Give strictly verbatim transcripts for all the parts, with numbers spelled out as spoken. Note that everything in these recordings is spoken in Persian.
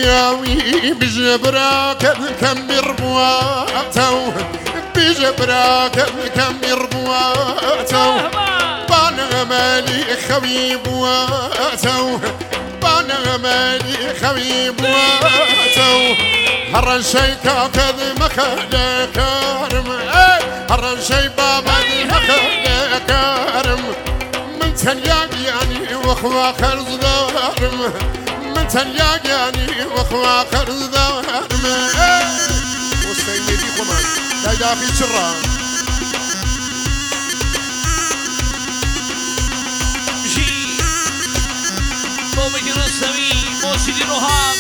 ياوي بجبراك كم يربواتو بجبراك كم يربواتو بانا مالي خوي بواتو بانا مالي خوي بواتو هرن شي كاكد مكالا كارم هرن شي بابا مكالا كارم من تنياق يعني وخوا خرز دارم من تنياق يعني وخوا خرز دارم وسيدي قمان لا يدافي شرا جي مومي رسمي موسيقى روحام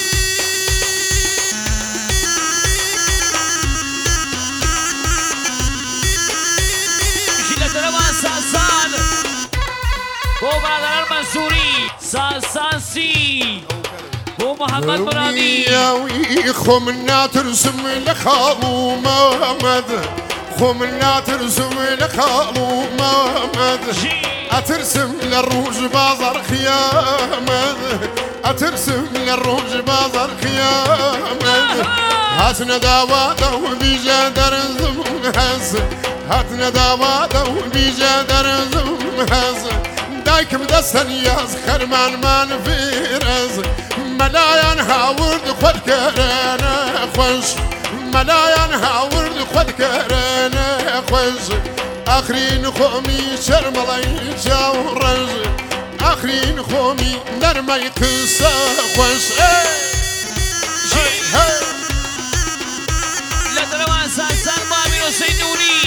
ساسان بو برادر منصوری ساسانسی بو محمد مرادی ياوي خمنا ترسم لخالو محمد خمنا ترسم لخالو محمد اترسم للروج بازار خيامد اترسم للروج بازار خيامد هاتنا داوا دو بيجا درزم هز هاتنا داوا دو بيجا درزم هز دايك بدستن ياز خرمان مان فيرز ملايان هاورد خود كرنا خوش ملايان هاورد خود كرنا خوش آخرين خومي شرملاي جاورز آخرين خومي نرمي قصة خوش لا تروان ساسان بابي حسين نوري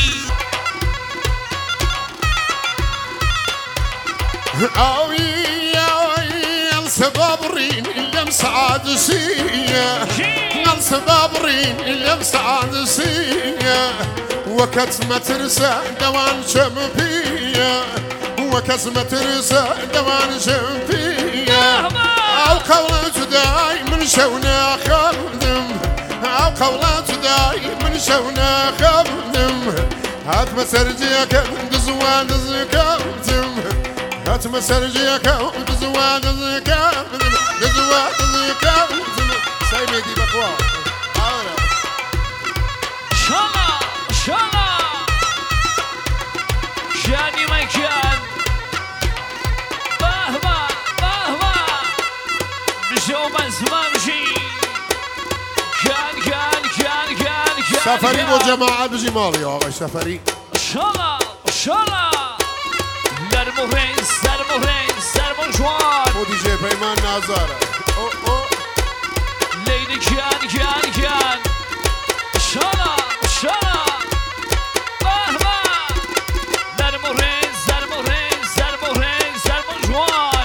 اوي اوي السبابرين اللي مسعد سيا السبابرين اللي مسعد سيا وكت ما ترسى دوان شمبيا وكت ما ترسى دوان شمبيا او قولت داي من شونا خدم او قولت داي من شونا خدم هات مسرجيك دزوان دزكم هات مسرجيك دزوان دزكم دزوان دزكم سايبي دي بقوا شالا شالا شاني ما كان بهبا بهبا بشو بس بمشي كان كان كان كان كان سفري وجماعة بجي مالي آقا سفري شالا شالا درمهرين درمهرين درمجوان مو دي جي بيمان نازارة او او ليلي كان كان كان شالا شالا بهبا درمهرين درمهرين درمهرين درمجوان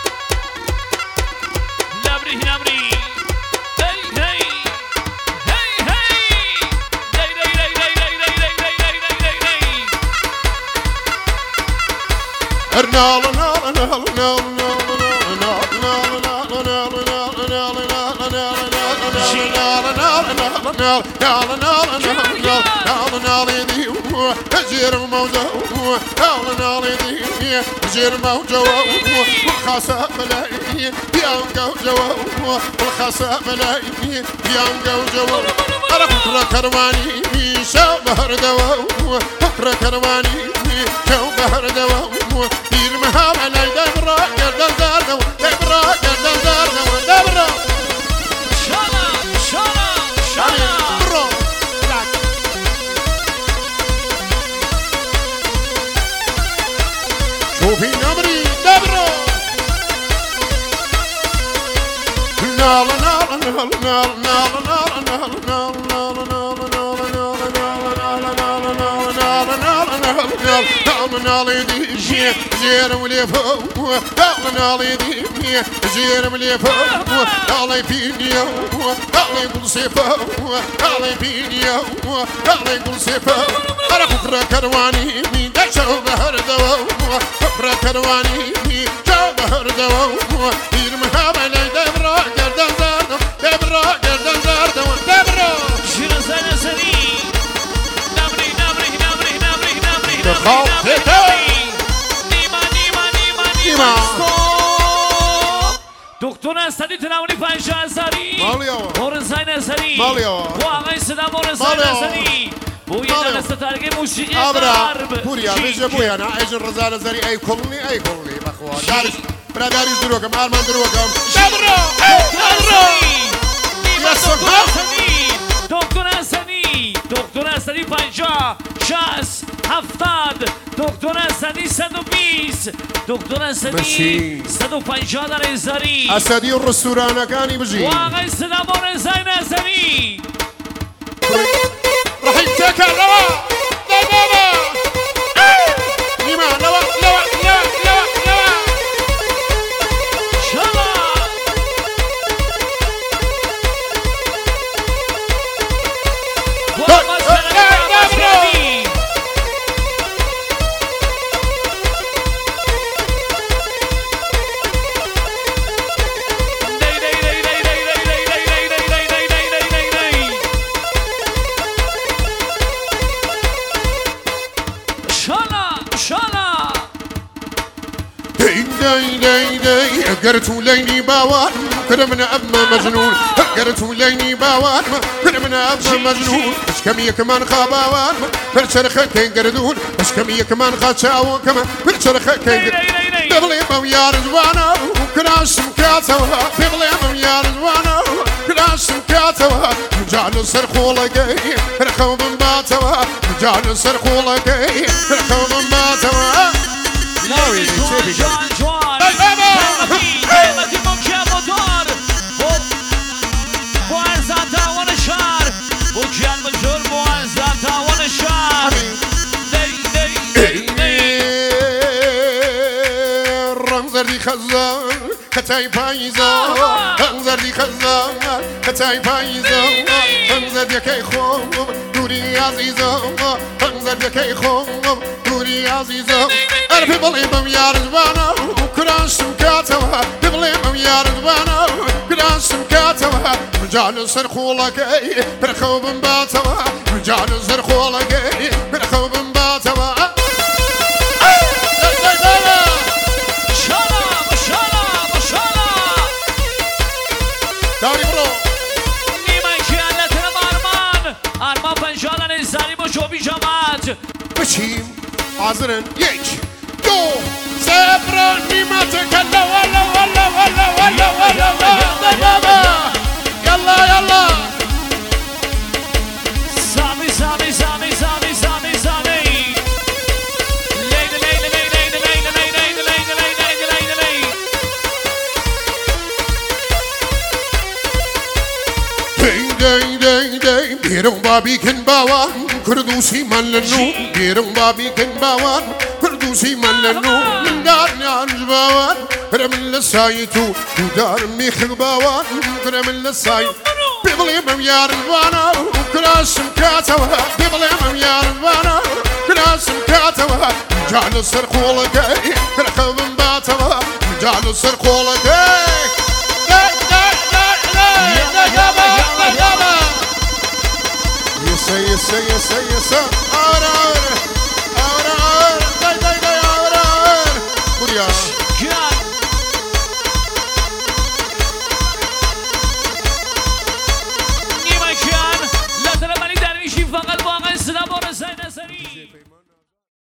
لبري نبري هي هي هي هي لي لي لي لي لي لي لي لي لي لي لي ارنال نال نال نال جير موجو نال دي جير موجو والخاصة ملاي بيانقو جو والخاصة ملاي بيانقو جو أنا فكرة كرواني شو بهر دو فكرة كرواني شو بهر دو دير مهام علي دبرة قردن زار دو دبرة قردن زار دو دبرة شالا شالا شالا شوفي نمري دبرة نال نال نال نال نال نال نال نال نال دي جير ولي فوق نال دي جير ولي فوق نال فينيو نال يقول سيفو نال فينيو نال يقول سيفو أنا فكرة كرواني مين دشوا بهر دو فكرة كرواني مين جو بهر دو يرمها بلي دبرة قردن زار دبرة قردن زار دبرة شنو سنة سني نبري نبري نبري نبري نبري تخاف نيما نيما نيما نيما ستوب دكتور دکتر نستنی تناولی پنجاه هزاری مالیو. مورزای نزاری مالیو. و آقای صدا مورزای مالیو. نزاری بوی مالیو. دست ترگی موسیقی ابرا غرب پوریا بیجه بویا نه ایجن رضا نظری ای کلنی ای کلنی بخوا دارش برا دارش دروگم آرمان دروگم دبرو دبرو یسم دکتر حسنی دکتر حسنی پنجاه شصت هفتاد دکتر حسنی صد و بیست دکتر حسنی ماشي. صد و پنجاه در هزاری اسدی رستوران کانی بجی و آقای صدا مورزای نزاری رحیم تکر لوا لوا نیما لوا لوا لوا لوا لوا شما و آقای صدا مورزای داي داي داي داي قرت وليني باوان كرمنا أما مجنون قرت وليني باوان كرمنا أما مجنون اش كمية كمان خاباوان برشرخة كين قردون اش كمية كمان خاتشاو كمان برشرخة كين بغلي مم يا رجوانا وكراش مكاتوا بغلي مم يا رجوانا وكراش مكاتوا رجعنا سرخوا لقي رخوا من باتوا رجعنا سرخوا لقي رخوا من باتوا جوان جوان جوان قیمتی قیمتی ممکن موتور بو ارزان تاوان شهر بو جل مجور بو ارزان تاوان شهر دی دی دی دی رمزردی خزان کتای پاییزان رمزردی خزان کتای پاییزان رمزردی کی خوم دوری عزیزم رمزردی کی خوم دوری عزیزم أنا بليمم يا رجوانا وكراش مكاتوا بليمم يا رجوانا وكراش مكاتوا رجال سرخولك برخوب باتوا رجال سرخولك برخوب باتوا شالا شالا شالا داري برو نیمه کیالت آرمان آرمان پنجاه نزاری با شوبی جماعت بشيم عذرن يك دو سبرا نيمة كلا ولا ولا ولا ولا ولا ولا يلا يلا سامي سامي سامي سامي سامي سامي ليلى ليلى ليلى ليلى ليلى ليلى ليلى ليلى ليلى داي داي داي بيرون بابي كن باوان كردوسي ملنو بيرون بابي كن باوان كردوسي ملنو من دارني عنج باوان فرمن لسايتو ودار ميخ باوان فرمن لسايت بيبليمم يا رزوانا وكراش مكاتوا بيبليمم يا رزوانا كراش مكاتوا جعل سرقولك كرخب باتوا جعل سرقولك Yes, yes, yes, yes, yes, yes.